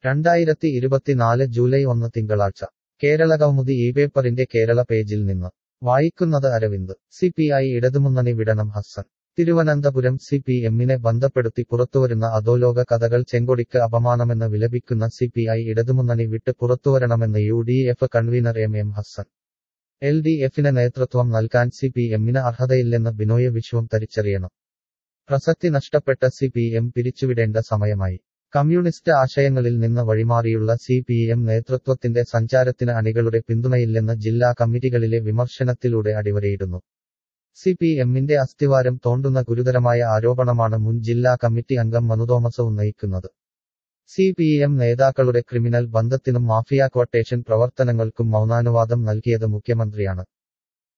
2024 July 1 തിങ്കളാഴ്ച കേരളകൗമുദി പേപ്പറിന്റെ കേരള പേജിൽ നിന്ന് വായിക്കുന്നത് അരവിന്ദ്. CPI ഇടതുമുന്നണി വിടണം ഹസ്സൻ. തിരുവനന്തപുരം CPM-നെ ബന്ധപ്പെടുത്തി പുറത്തുവരുന്ന അധോലോക കഥകൾ ചെങ്കൊടിക്ക് അപമാനമെന്ന് വിലപിക്കുന്ന CPI ഇടതുമുന്നണി വിട്ട് പുറത്തുവരണമെന്ന് UDF കൺവീനർ MM ഹസ്സൻ. LDF-ന് നേതൃത്വം നൽകാൻ CPM-ന് അർഹതയില്ലെന്ന് ബിനോയ് വിശ്വം തിരിച്ചറിയണം. പ്രസക്തി നഷ്ടപ്പെട്ട CPM പിരിച്ചുവിടേണ്ട സമയമായി. കമ്മ്യൂണിസ്റ്റ് ആശയങ്ങളിൽ നിന്ന് വഴിമാറിയുള്ള CPM നേതൃത്വത്തിന്റെ സഞ്ചാരത്തിന് അണികളുടെ പിന്തുണയില്ലെന്ന് ജില്ലാ കമ്മിറ്റികളിലെ വിമർശനത്തിലൂടെ അടിവരയിടുന്നു. CPM-ന്റെ അസ്ഥിവാരം തോണ്ടുന്ന ഗുരുതരമായ ആരോപണമാണ് മുൻ ജില്ലാ കമ്മിറ്റി അംഗം മനു തോമസ് ഉന്നയിക്കുന്നത്. CPM നേതാക്കളുടെ ക്രിമിനൽ ബന്ധത്തിനും മാഫിയ ക്വട്ടേഷൻ പ്രവർത്തനങ്ങൾക്കും മൗനാനുവാദം നൽകിയത് മുഖ്യമന്ത്രിയാണ്.